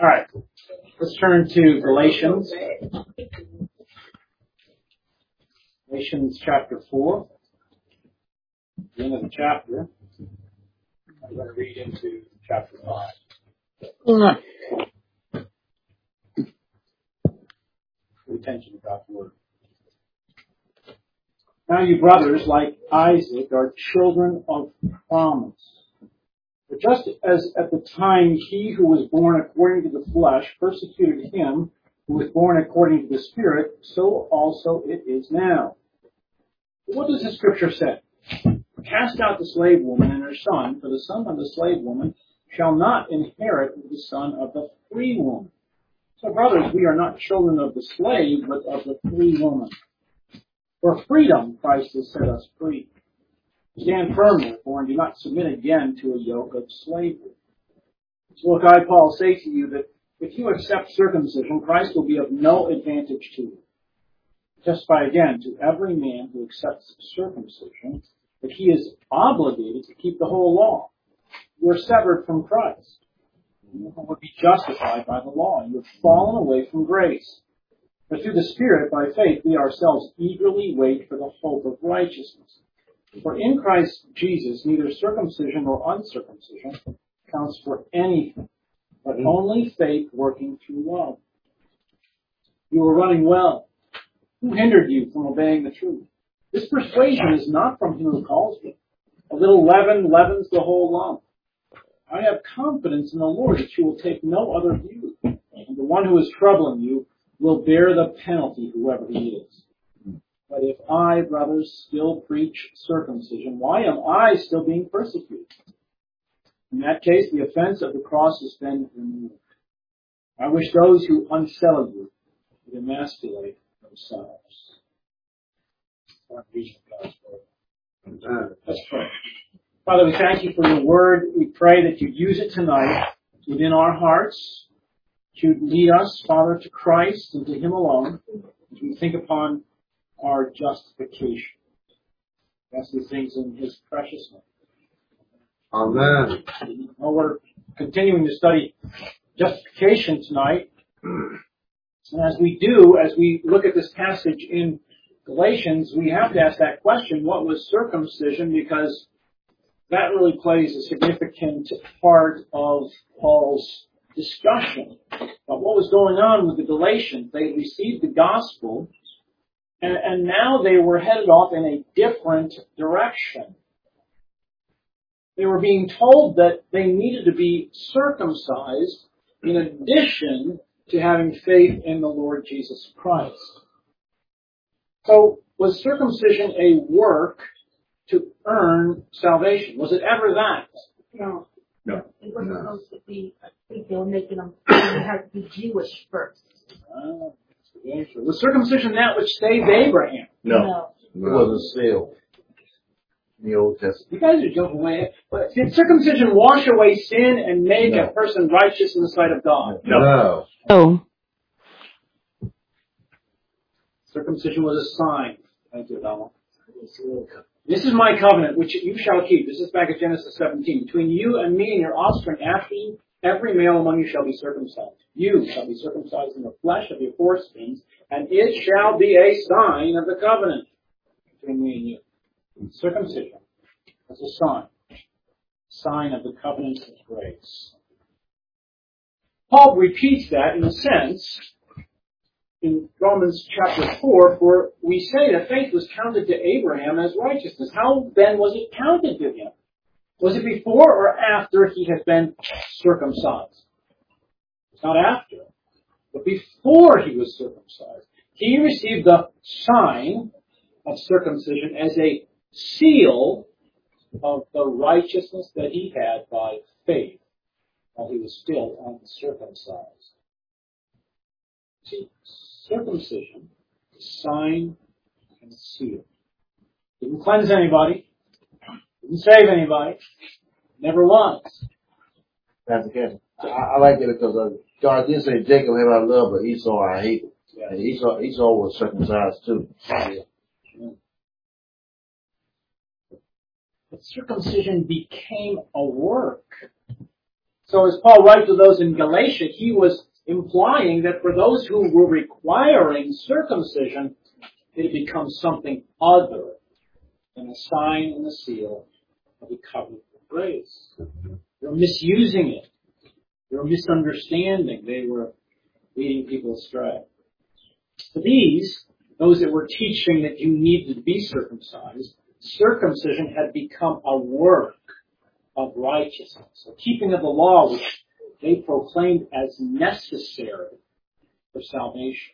All right. Let's turn to Galatians. Galatians chapter 4. The end of the chapter. I'm going to read into chapter 5. Pay attention to God's word. Now you brothers, like Isaac, are children of promise. But just as at the time he who was born according to the flesh persecuted him who was born according to the Spirit, so also it is now. What does the Scripture say? Cast out the slave woman and her son, for the son of the slave woman shall not inherit with the son of the free woman. So, brothers, we are not children of the slave, but of the free woman. For freedom Christ has set us free. Stand firm, therefore, and do not submit again to a yoke of slavery. So look, I, Paul, say to you that if you accept circumcision, Christ will be of no advantage to you. Testify again to every man who accepts circumcision that he is obligated to keep the whole law. You are severed from Christ. You would be justified by the law. You have fallen away from grace. But through the Spirit, by faith, we ourselves eagerly wait for the hope of righteousness. For in Christ Jesus, neither circumcision nor uncircumcision counts for anything, but only faith working through love. You are running well. Who hindered you from obeying the truth? This persuasion is not from him who calls you. A little leaven leavens the whole lump. I have confidence in the Lord that you will take no other view, and the one who is troubling you will bear the penalty, whoever he is. But if I, brothers, still preach circumcision, why am I still being persecuted? In that case, the offense of the cross has been removed. I wish those who unsettle you would emasculate themselves. Let's pray. Father, we thank you for your word. We pray that you'd use it tonight within our hearts. That you'd lead us, Father, to Christ and to him alone as we think upon our justification. That's the things in his precious name. Amen. Well, we're continuing to study justification tonight. And as we look at this passage in Galatians, we have to ask that question, what was circumcision? Because that really plays a significant part of Paul's discussion about what was going on with the Galatians. They received the gospel, and now they were headed off in a different direction. They were being told that they needed to be circumcised in addition to having faith in the Lord Jesus Christ. So, was circumcision a work to earn salvation? Was it ever that? No. No. It was supposed to be, I think they were making them, they had to be Jewish first. Was circumcision that which saved Abraham? No. It wasn't sealed in the Old Testament. You guys are jumping away. But did circumcision wash away sin and make a person righteous in the sight of God? No. Oh. Circumcision was a sign. Thank you, Donald. This is my covenant, which you shall keep. This is back at Genesis 17. Between you and me and your offspring after you, every male among you shall be circumcised. You shall be circumcised in the flesh of your foreskins, and it shall be a sign of the covenant between me and you. Circumcision is a sign of the covenant of grace. Paul repeats that in a sense in Romans chapter 4, for we say that faith was counted to Abraham as righteousness. How then was it counted to him? Was it before or after he had been circumcised? It's not after, but before he was circumcised. He received the sign of circumcision as a seal of the righteousness that he had by faith while he was still uncircumcised. See, circumcision is a sign and a seal. Didn't cleanse anybody. Didn't save anybody. Never was. Pastor Kevin, I like it because God did say Jacob have I love, but Esau I hate. Yes. And Esau was circumcised too. Yeah. But circumcision became a work. So as Paul writes to those in Galatia, he was implying that for those who were requiring circumcision, it had become something other than a sign and a seal of the covenant of grace. They were misusing it. They were misunderstanding. They were leading people astray. For those that were teaching that you needed to be circumcised, circumcision had become a work of righteousness, a keeping of the law, which they proclaimed as necessary for salvation.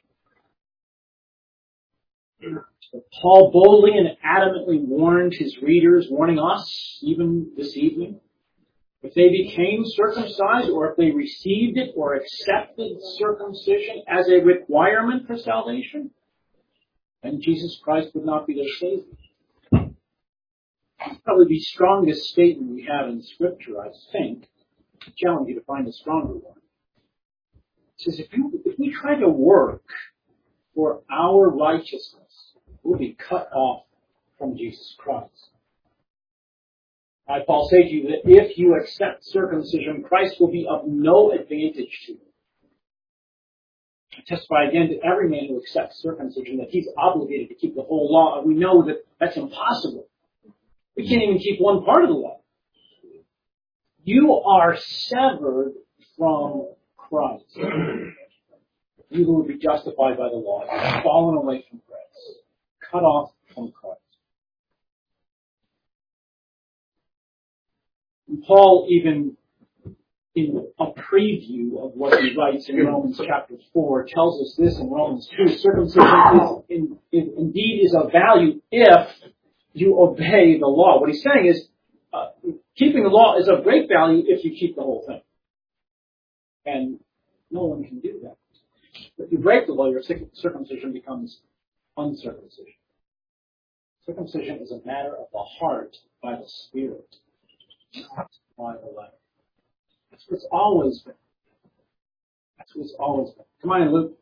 But Paul boldly and adamantly warned his readers, warning us even this evening, if they became circumcised or if they received it or accepted circumcision as a requirement for salvation, then Jesus Christ would not be their Savior. It's probably the strongest statement we have in Scripture, I think. I challenge you to find a stronger one. It says, if we try to work for our righteousness, we'll be cut off from Jesus Christ. I, Paul, say to you that if you accept circumcision, Christ will be of no advantage to you. I testify again to every man who accepts circumcision that he's obligated to keep the whole law, and we know that that's impossible. We can't even keep one part of the law. You are severed from Christ. You who would be justified by the law, you've fallen away from Christ, cut off from Christ. And Paul, even in a preview of what he writes in Romans chapter 4, tells us this in Romans 2. Circumcision indeed is of value if you obey the law. What he's saying is, keeping the law is of great value if you keep the whole thing. And no one can do that. If you break the law, your circumcision becomes uncircumcision. Circumcision is a matter of the heart by the Spirit, not by the letter. That's what it's always been. That's what it's always been. Come on, Luke.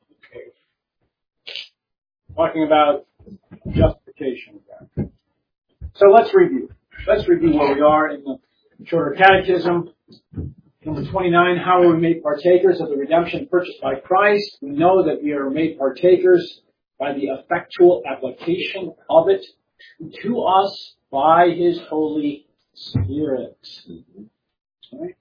Talking about justification again. So let's review. Let's review where we are in the Shorter Catechism. Number 29, how are we made partakers of the redemption purchased by Christ? We know that we are made partakers by the effectual application of it to us by His Holy Spirit. Right?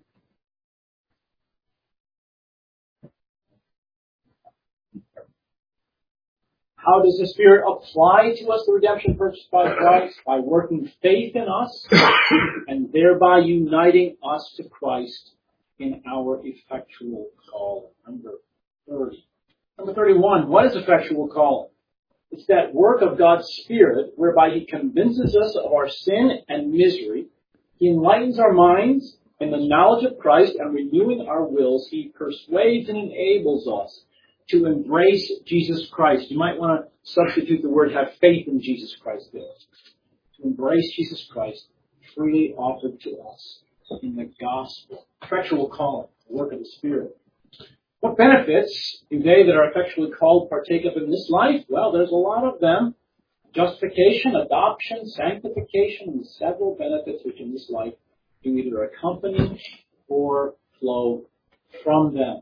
How does the Spirit apply to us the redemption purchased by Christ? By working faith in us and thereby uniting us to Christ in our effectual calling. Number 30. Number 31, what is effectual calling? It's that work of God's Spirit whereby He convinces us of our sin and misery. He enlightens our minds in the knowledge of Christ, and renewing our wills, He persuades and enables us to embrace Jesus Christ. You might want to substitute the word have faith in Jesus Christ there. To embrace Jesus Christ freely offered to us in the gospel. Effectual calling, the work of the Spirit. What benefits do they that are effectually called partake of in this life? Well, there's a lot of them. Justification, adoption, sanctification, and several benefits which in this life do either accompany or flow from them.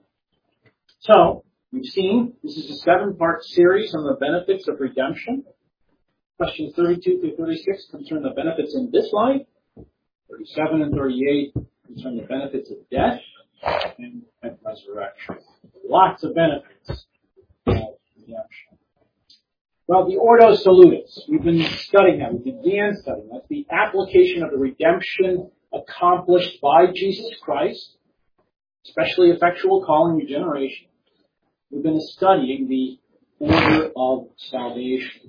So, we've seen this is a 7-part series on the benefits of redemption. Questions 32 through 36 concern the benefits in this life. 37 and 38 concern the benefits of death and resurrection. Lots of benefits of redemption. Well, the Ordo Salutis. We've been studying that. We began studying that. The application of the redemption accomplished by Jesus Christ, especially effectual calling, regeneration. We've been studying the order of salvation.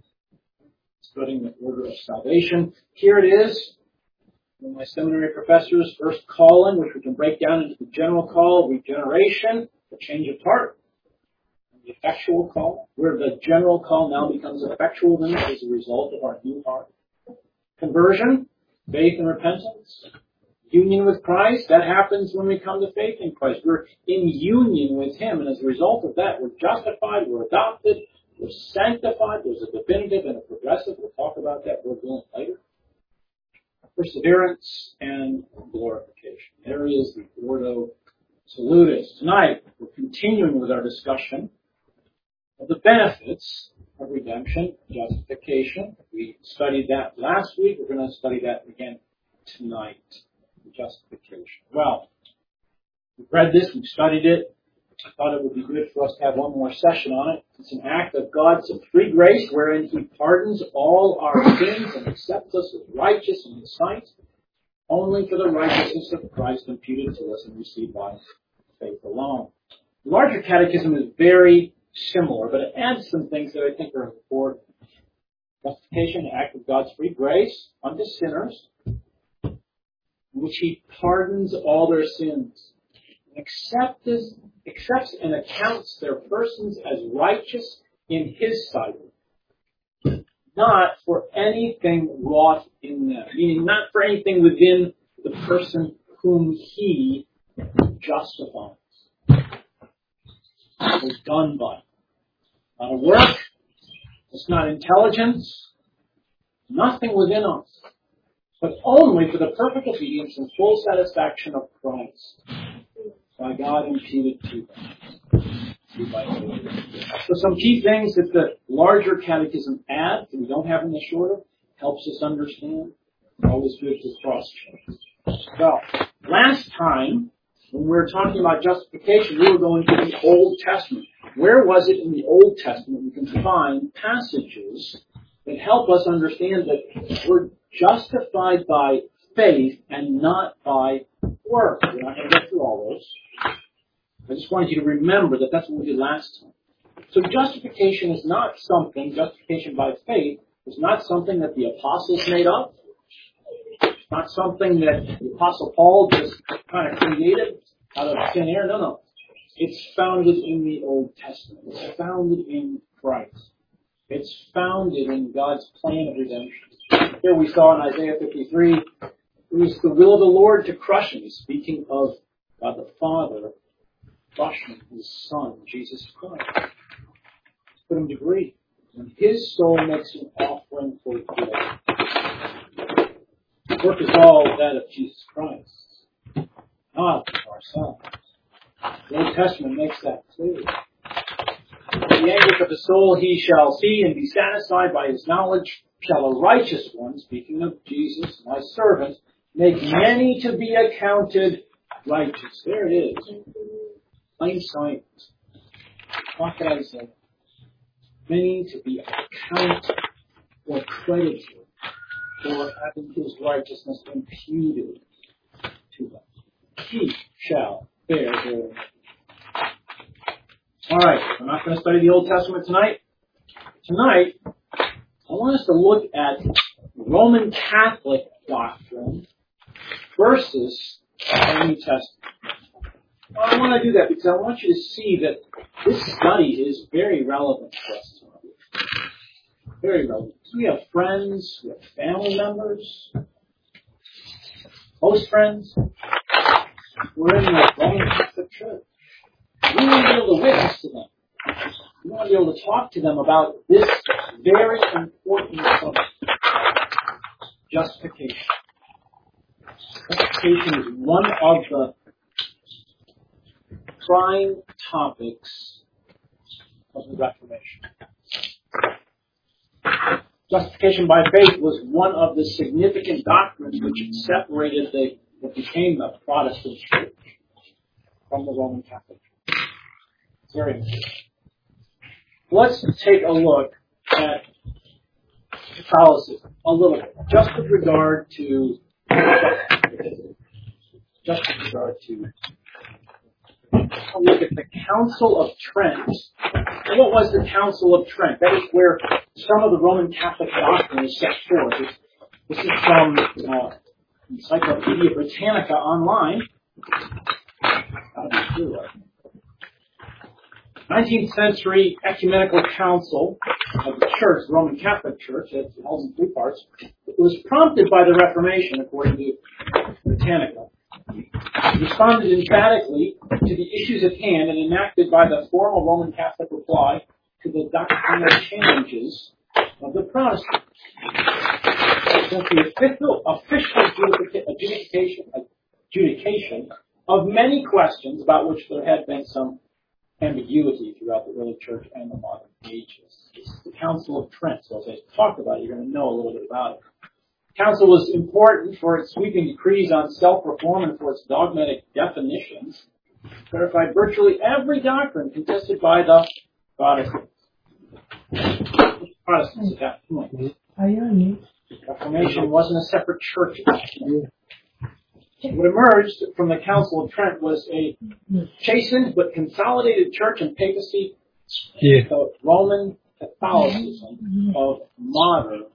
Studying the order of salvation. Here it is. One of my seminary professors' first calling, which we can break down into the general call, regeneration, the change of heart. And the effectual call, where the general call now becomes effectual then as a result of our new heart. Conversion, faith and repentance. Union with Christ, that happens when we come to faith in Christ. We're in union with Him, and as a result of that, we're justified, we're adopted, we're sanctified. There's a definitive and a progressive. We'll talk about that more later. perseverance, and glorification. There is the Ordo Salutis. Tonight, we're continuing with our discussion of the benefits of redemption, justification. We studied that last week. We're going to study that again tonight. Justification. Well, we've read this, we've studied it. I thought it would be good for us to have one more session on it. It's an act of God's free grace wherein He pardons all our sins and accepts us as righteous in His sight, only for the righteousness of Christ imputed to us and received by faith alone. The larger catechism is very similar, but it adds some things that I think are important. Justification, an act of God's free grace unto sinners, in which He pardons all their sins, and accepts and accounts their persons as righteous in His sight, not for anything wrought in them, meaning not for anything within the person whom He justifies, or done by. Not a work, it's not intelligence, nothing within us, but only for the perfect obedience and full satisfaction of Christ, by God imputed to them. So some key things that the larger catechism adds, that we don't have in the shorter, helps us understand. Always good to cross-check. Well, last time, when we were talking about justification, we were going to the Old Testament. Where was it in the Old Testament we can find passages that help us understand that we're justified by faith and not by work? We're not going to get through all those. I just wanted you to remember that that's what we did last time. So justification by faith is not something that the apostles made up. It's not something that the Apostle Paul just kind of created out of thin air. No. It's founded in the Old Testament. It's founded in Christ. It's founded in God's plan of redemption. Here we saw in Isaiah 53, it was the will of the Lord to crush him. He's speaking of God the Father crushing His Son, Jesus Christ. Put him to grief. And His soul makes an offering for guilt. The work is all that of Jesus Christ, not of ourselves. The Old Testament makes that clear. The anguish of the soul He shall see and be satisfied by His knowledge. Shall a righteous one, speaking of Jesus, my servant, make many to be accounted righteous. There it is. Plain sight. What can I say? Many to be accounted or credited for having His righteousness imputed to them. He shall bear their. All right, we're not going to study the Old Testament tonight. Tonight, I want us to look at Roman Catholic doctrine versus the New Testament. I want to do that because I want you to see that this study is very relevant to us tonight. Very relevant. So we have friends, we have family members, close friends. We're in the Roman Catholic Church. We want to be able to witness to them. We want to be able to talk to them about this very important subject. Justification. Justification is one of the prime topics of the Reformation. Justification by faith was one of the significant doctrines which separated what became the Protestant Church from the Roman Catholic Church. It's very important. Let's take a look at Catholicism a little bit, just with regard to a look at the Council of Trent. And what was the Council of Trent? That is where some of the Roman Catholic doctrine is set forth. This is from Encyclopedia Britannica online. 19th century ecumenical council of the Church, the Roman Catholic Church, it holds in three parts. It was prompted by the Reformation, according to Britannica. It responded emphatically to the issues at hand and enacted by the formal Roman Catholic reply to the doctrinal challenges of the Protestants. Since the official adjudication of many questions about which there had been some ambiguity throughout the early church and the modern ages. This is the Council of Trent, so as I talked about it, you're going to know a little bit about it. The Council was important for its sweeping decrees on self-reform and for its dogmatic definitions. Clarified virtually every doctrine contested by the Protestants. Protestants at that point. Reformation wasn't a separate church at that point. What emerged from the Council of Trent was a chastened but consolidated church and papacy, the Roman Catholicism of modern.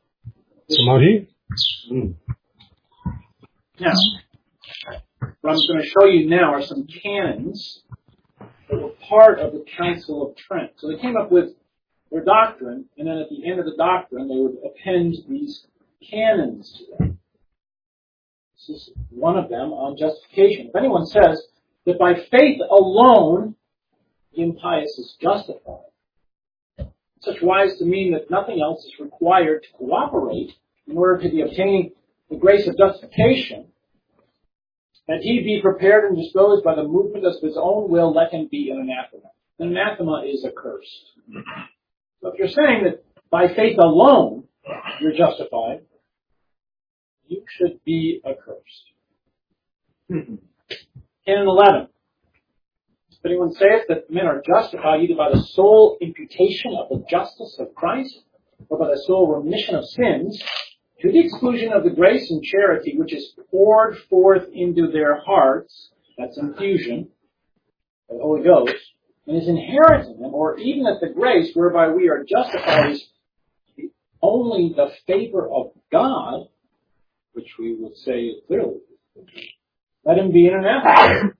Now, what I'm going to show you now are some canons that were part of the Council of Trent. So they came up with their doctrine, and then at the end of the doctrine, they would append these canons to them. This is one of them on justification. If anyone says that by faith alone the impious is justified, such wise to mean that nothing else is required to cooperate in order to be obtaining the grace of justification, that he be prepared and disposed by the movement of his own will, let him be an anathema. An anathema is accursed. So if you're saying that by faith alone you're justified, you should be accursed. Canon 11. If anyone saith that men are justified either by the sole imputation of the justice of Christ or by the sole remission of sins, to the exclusion of the grace and charity which is poured forth into their hearts, that's infusion of the Holy Ghost, and is inherent in them, or even that the grace whereby we are justified is only the favor of God, which we would say clearly, let him be an anathema.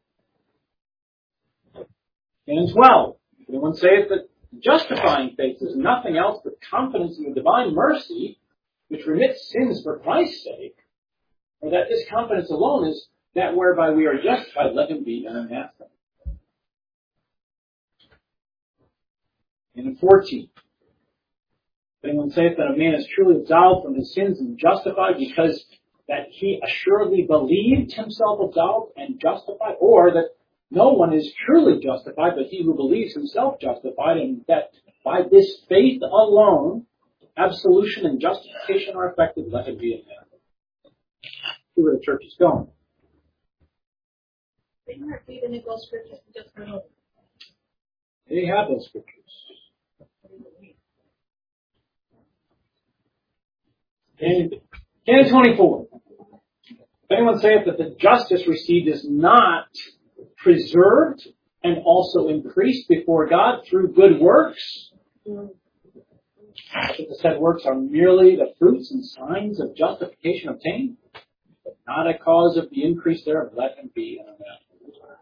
Canon 12. If anyone saith that justifying faith is nothing else but confidence in the divine mercy, which remits sins for Christ's sake, or that this confidence alone is that whereby we are justified, let him be an anathema. Canon 14. If anyone saith that a man is truly absolved from his sins and justified because that he assuredly believed himself absolved and justified, or that no one is truly justified but he who believes himself justified, and that by this faith alone absolution and justification are effected, let it be anathema. See where the church is going. They weren't reading the Ghost scriptures just for no. They have those scriptures. Canon 24. If anyone saith that the justice received is not preserved and also increased before God through good works, that the said works are merely the fruits and signs of justification obtained, but not a cause of the increase thereof, let him be an anathema.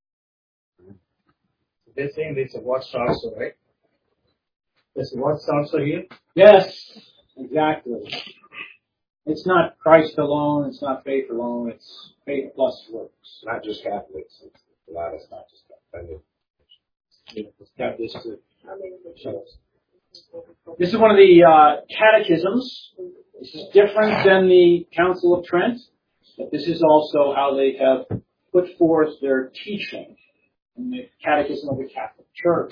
They're saying there's a watch also, right? There's a watch also here? Yes, exactly. It's not Christ alone, it's not faith alone, it's faith plus works. Not just Catholics. It's a lot of not just Catholics. This is one of the catechisms. This is different than the Council of Trent, but this is also how they have put forth their teaching in the Catechism of the Catholic Church.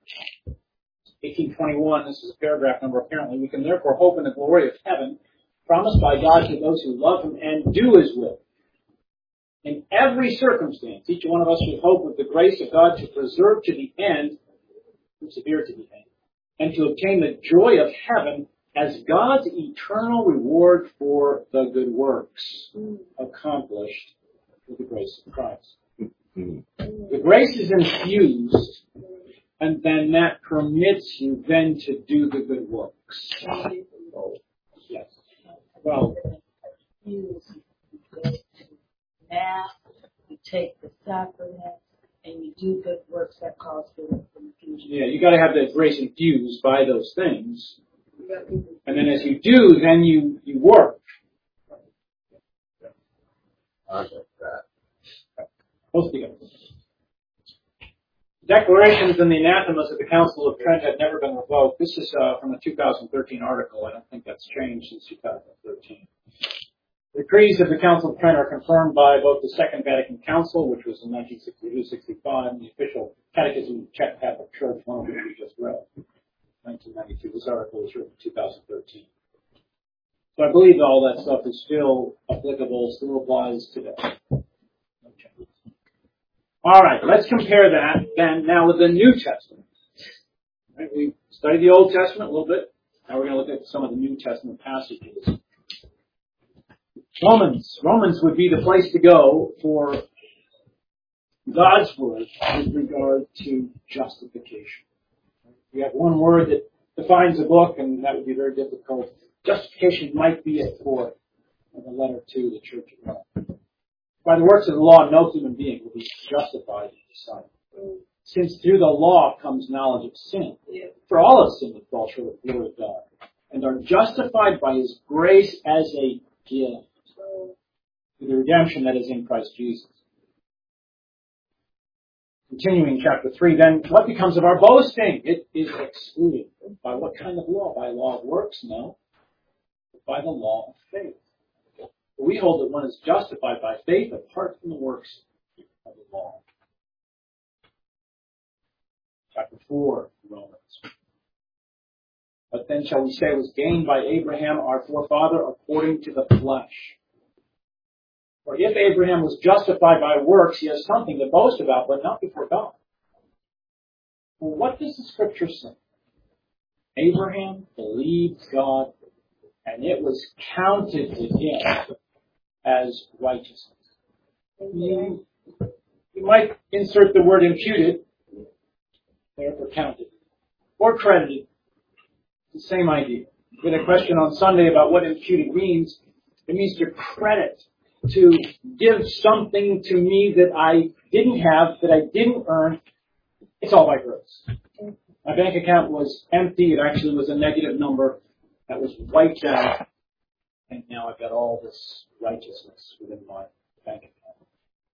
1821, this is a paragraph number apparently. We can therefore hope in the glory of heaven, promised by God to those who love him and do his will. In every circumstance, each one of us should hope with the grace of God to preserve to the end, persevere to the end, and to obtain the joy of heaven as God's eternal reward for the good works accomplished through the grace of Christ. The grace is infused, and then that permits you then to do the good works. Yes. Well, You go to Mass, you take the sacrament, and you do good works that cause for infusion. yeah, you got to have that grace infused by those things, and then as you do, then you work. I get that. Both together. declarations and the anathemas of the Council of Trent had never been revoked. This is from a 2013 article. I don't think that's changed since 2013. The decrees of the Council of Trent are confirmed by both the Second Vatican Council, which was in 1962-65, and the official Catechism of Czech Catholic Church, one of which we just read, 1992. This article was written in 2013. So I believe all that stuff is still applicable, still applies today. No changes. All right, let's compare that then now with the New Testament. Right, we studied the Old Testament a little bit. Now we're going to look at some of the New Testament passages. Romans would be the place to go for God's word with regard to justification. We have one word that defines a book, and that would be very difficult. Justification might be it for the letter to the Church of God. By the works of the law, no human being will be justified in His sight. Since through the law comes knowledge of sin. For all have sinned and fall short of the glory of God, and are justified by His grace as a gift. To the redemption that is in Christ Jesus. Continuing chapter 3, then, what becomes of our boasting? It is excluded. By what kind of law? By law of works? No. But by the law of faith. For we hold that one is justified by faith apart from the works of the law. Chapter 4, Romans. What then shall we say was gained by Abraham, our forefather, according to the flesh? For if Abraham was justified by works, he has something to boast about, but not before God. Well, what does the Scripture say? Abraham believed God, and it was counted to him as righteousness. You might insert the word imputed, therefore counted, or credited. It's the same idea. We had a question on Sunday about what imputed means. It means to credit, to give something to me that I didn't have, that I didn't earn. It's all by grace. My bank account was empty. It actually was a negative number that was wiped out. And now I've got all this righteousness within my bank account.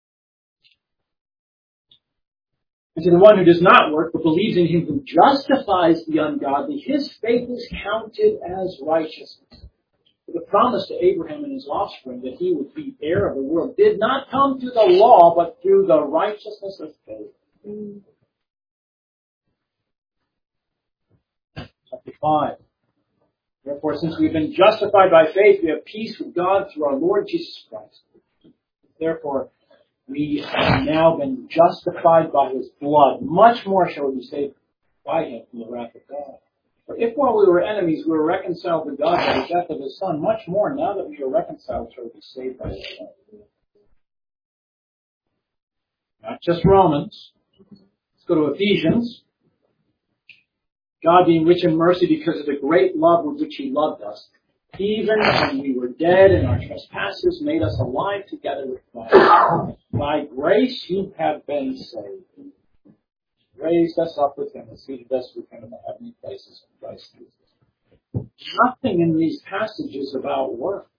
And to the one who does not work, but believes in Him who justifies the ungodly, his faith is counted as righteousness. The promise to Abraham and his offspring that he would be heir of the world did not come through the law, but through the righteousness of faith. Chapter 5. Therefore, since we've been justified by faith, we have peace with God through our Lord Jesus Christ. Therefore, we have now been justified by His blood. Much more shall we be saved by Him from the wrath of God. For if while we were enemies, we were reconciled to God by the death of His Son, much more now that we are reconciled shall we be saved by His Son. Not just Romans. Let's go to Ephesians. God being rich in mercy because of the great love with which He loved us, even when we were dead in our trespasses, made us alive together with Christ. By grace you have been saved. Raised us up with Him and seated us with Him in the heavenly places in Christ Jesus. Nothing in these passages about work.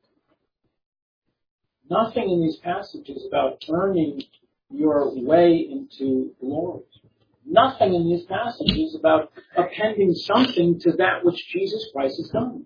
Nothing in these passages about earning your way into glory. Nothing in these passages about appending something to that which Jesus Christ has done.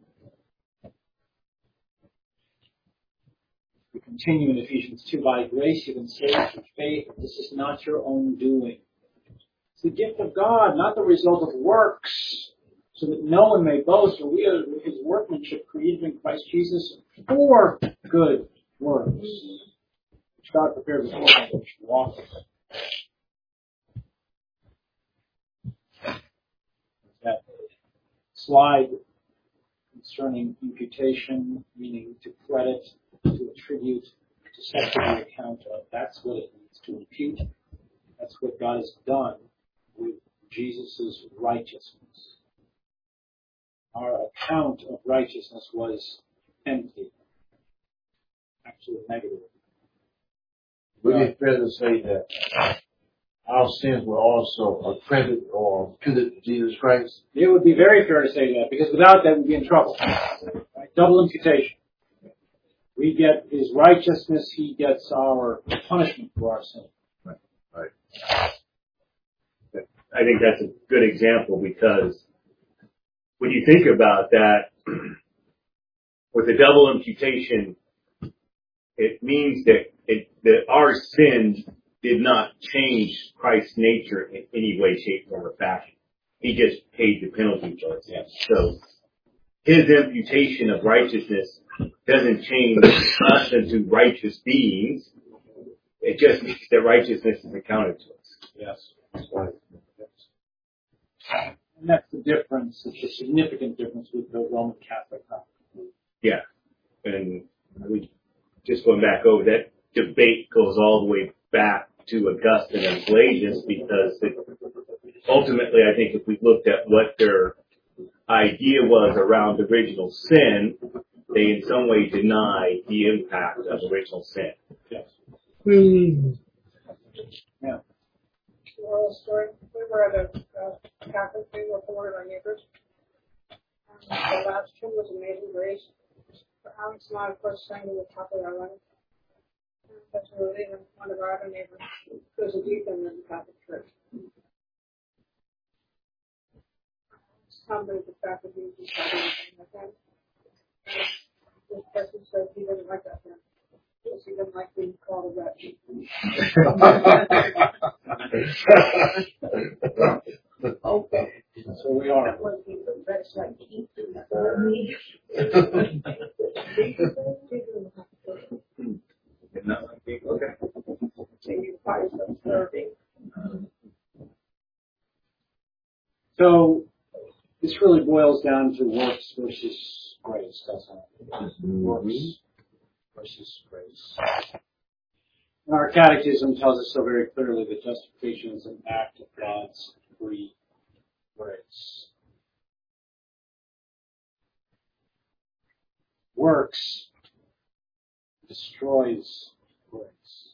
We continue in Ephesians 2. By grace you've been saved through faith. This is not your own doing. It's the gift of God, not the result of works, so that no one may boast. For we are His workmanship created in Christ Jesus for good works, which God prepared beforehand that we should walk in. That slide concerning imputation, meaning to credit, to attribute, to set to the account of. That's what it means to impute. That's what God has done with Jesus' righteousness. Our account of righteousness was empty. Actually negative. Would it be fair to say that our sins were also accredited or imputed to Jesus Christ? It would be very fair to say that, because without that we'd be in trouble. Right? Double imputation. We get His righteousness, He gets our punishment for our sin. Right. I think that's a good example because when you think about that, with a double imputation, it means that our sin did not change Christ's nature in any way, shape, form, or fashion. He just paid the penalty for it. Yes. So his imputation of righteousness doesn't change us into righteous beings. It just means that righteousness is accounted to us. Yes. That's right. And that's the difference. It's a significant difference with the Roman Catholic doctrine. Yeah. And we just going back over that debate goes all the way back to Augustine and Pelagius because ultimately I think if we looked at what their idea was around original sin, they in some way deny the impact of original sin. Yes. Yeah. Moral story. We were at a Catholic thing with one of our neighbors. The last tune was Amazing Grace. Alex and I, of course, sang to the top of our lungs. As we were leaving, one of our other neighbors was a deacon in the Catholic Church. Somebody the fact that he was something like that. This person said he didn't like that hymn. Because he didn't like being called a wretch. Okay. So we are. That was the wretch like he So this really boils down to works versus grace, doesn't it? Works versus grace. And our catechism tells us so very clearly that justification is an act of God's free grace. Works destroys grace.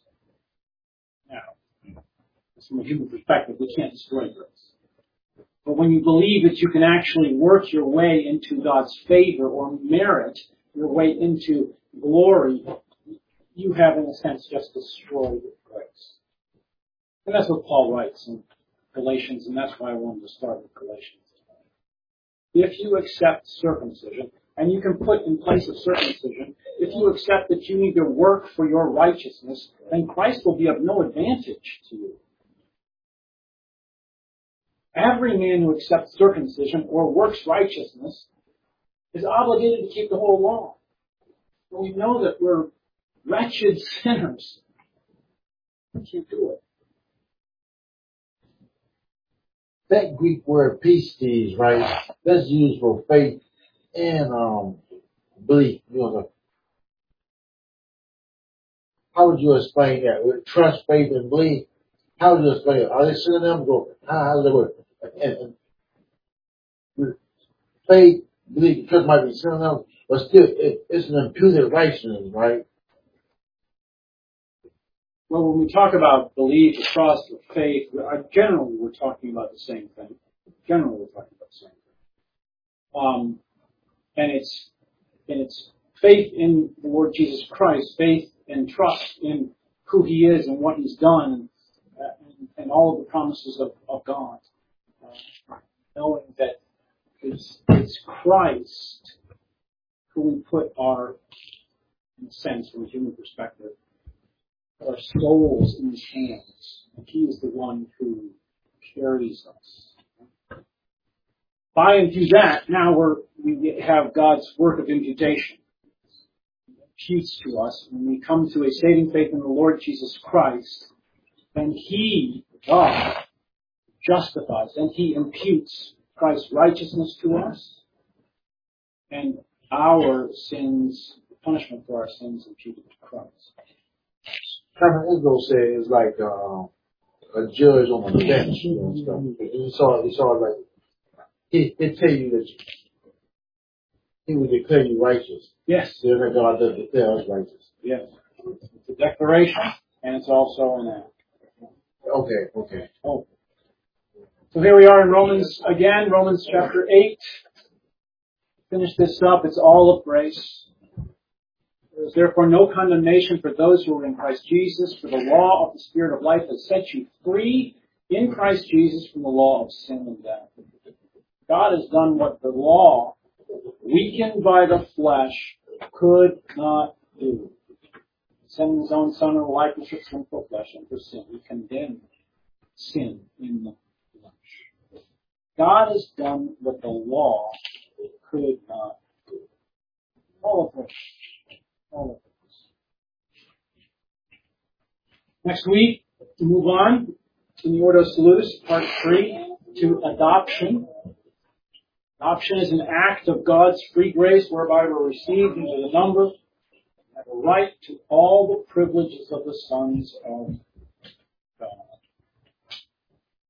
Now, from a human perspective, we can't destroy grace. But when you believe that you can actually work your way into God's favor or merit your way into glory, you have, in a sense, just destroyed grace. And that's what Paul writes in Galatians, and that's why I wanted to start with Galatians. If you accept circumcision, and you can put in place of circumcision, if you accept that you need to work for your righteousness, then Christ will be of no advantage to you. Every man who accepts circumcision or works righteousness is obligated to keep the whole law. But we know that we're wretched sinners. We can't do it. That Greek word pistis, right? That's used for faith and belief. You know, how would you explain that? With trust, faith, and belief, how would you explain it? Are they synonyms? How does it work? And faith, belief, trust might be synonyms, but still, it's an imputed righteousness, right? Well, when we talk about belief, or trust, or faith, generally we're talking about the same thing. Generally we're talking about the same thing. And it's faith in the Lord Jesus Christ, faith and trust in who He is and what He's done, and all of the promises of God. Knowing that it's Christ who we put our, in a sense, from a human perspective, our souls in His hands. And He is the one who carries us. By and through that, now we have God's work of imputation. He imputes to us. When we come to a saving faith in the Lord Jesus Christ, then He, God, justifies, and He imputes Christ's righteousness to us, and our sins, the punishment for our sins imputed to Christ. Simon Ingo said it's like a judge on the bench, you know, stuff. He saw like he tell you that He would declare you righteous. Yes. So that God does declare us righteous. Yes. It's a declaration, and it's also an act. Okay. Oh. So here we are in Romans again, Romans chapter 8. Finish this up. It's all of grace. There is therefore no condemnation for those who are in Christ Jesus, for the law of the Spirit of life has set you free in Christ Jesus from the law of sin and death. God has done what the law, weakened by the flesh, could not do. Sending his own Son in the likeness of sinful flesh and for sin. He condemned sin in the flesh. God has done what the law could not do. All of this. All of this. Next week, we move on in the Ordo Salutis, part 3, to adoption. Adoption is an act of God's free grace whereby we're received into the number and have a right to all the privileges of the sons of God.